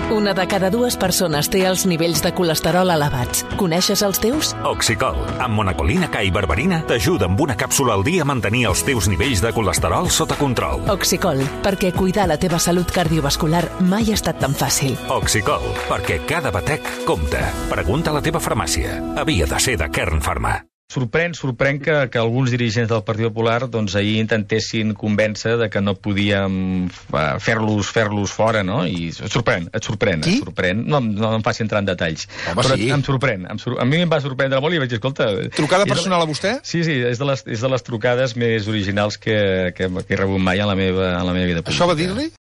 Una de cada dues persones té els nivells de colesterol elevats. Coneixes els teus? Oxicol, amb monacolina K i berberina, t'ajuda amb una càpsula al dia a mantenir els teus nivells de colesterol sota control. Oxicol, perquè cuidar la teva salut cardiovascular mai ha estat tan fàcil. Oxicol, perquè cada batec compta. Pregunta a la teva farmàcia. Havia de ser de Kern Pharma. Sorprèn que alguns dirigents del Partit Popular doncs, ahir intentessin convèncer de que no podíem fer-los fora, no? I et sorprèn. Qui? No em faci entrar en detalls. Home, però sí. em sorprèn. A mi em va sorprendre molt i vaig dir, escolta... Trucada personal a vostè? Sí, és de les trucades més originals que he rebut mai a la meva vida política. Això va dir-li?